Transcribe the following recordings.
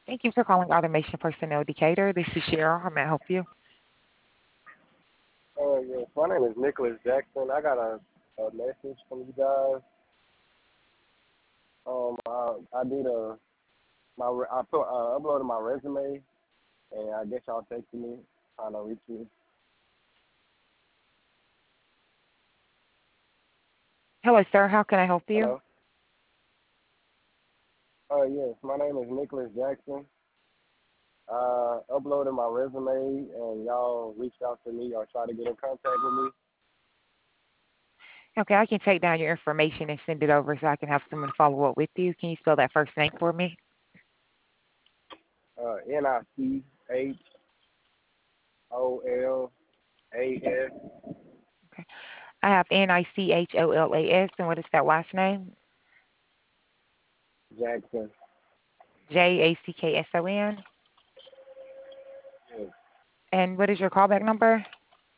Thank you for calling Automation Personnel Decatur. This is Cheryl. How may I help you? Yes, my name is Nicholas Jackson. I got a message from you guys. I did I put uploaded my resume, and I guess y'all texted me trying to reach me. Hello, sir. How can I help you? Hello. Yes, my name is Nicholas Jackson. I uploaded my resume, and y'all reached out to me or tried to get in contact with me. Okay, I can take down your information and send it over so I can have someone follow up with you. Can you spell that first name for me? Nicholas Okay. I have Nicholas, and what is that last name? Jackson. Jackson. Yes. And what is your callback number?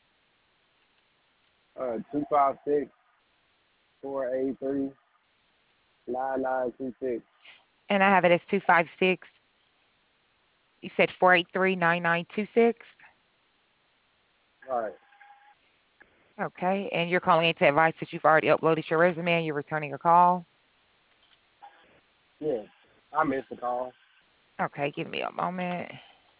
256-483-9926. And I have it as 256. You said 483-9926. All right. Okay. And you're calling in to advise that you've already uploaded your resume and you're returning a call. Yeah. I missed the call. Okay, give me a moment.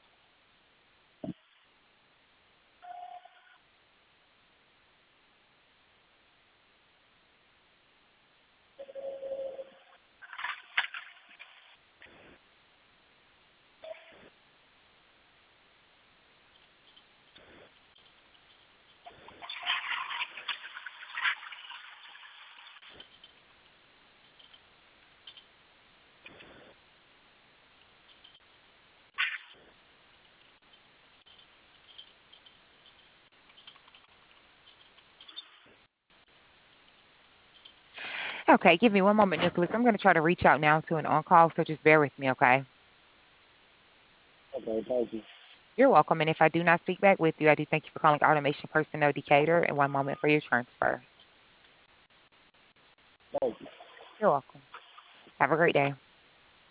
Okay, give me one moment, Nicholas. I'm going to try to reach out now to an on-call, so just bear with me, okay? Okay, thank you. You're welcome. And if I do not speak back with you, I do thank you for calling Automation Personnel Decatur. And one moment for your transfer. Thank you. You're welcome. Have a great day.